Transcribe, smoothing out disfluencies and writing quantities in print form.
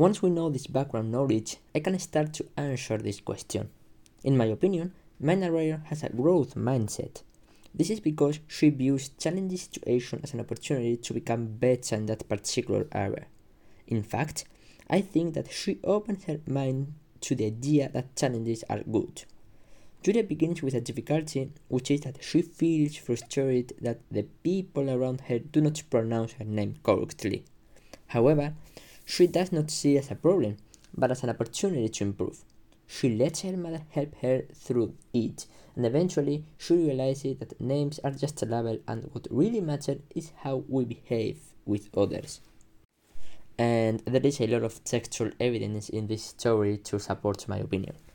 Once we know this background knowledge, I can start to answer this question. In my opinion, my narrator has a growth mindset. This is because she views challenging situations as an opportunity to become better in that particular area. In fact, I think that she opens her mind to the idea that challenges are good. Julia begins with a difficulty, which is that she feels frustrated that the people around her do not pronounce her name correctly. However, she does not see it as a problem, but as an opportunity to improve. She lets her mother help her through it, and eventually she realizes that names are just a label and what really matters is how we behave with others. And there is a lot of textual evidence in this story to support my opinion.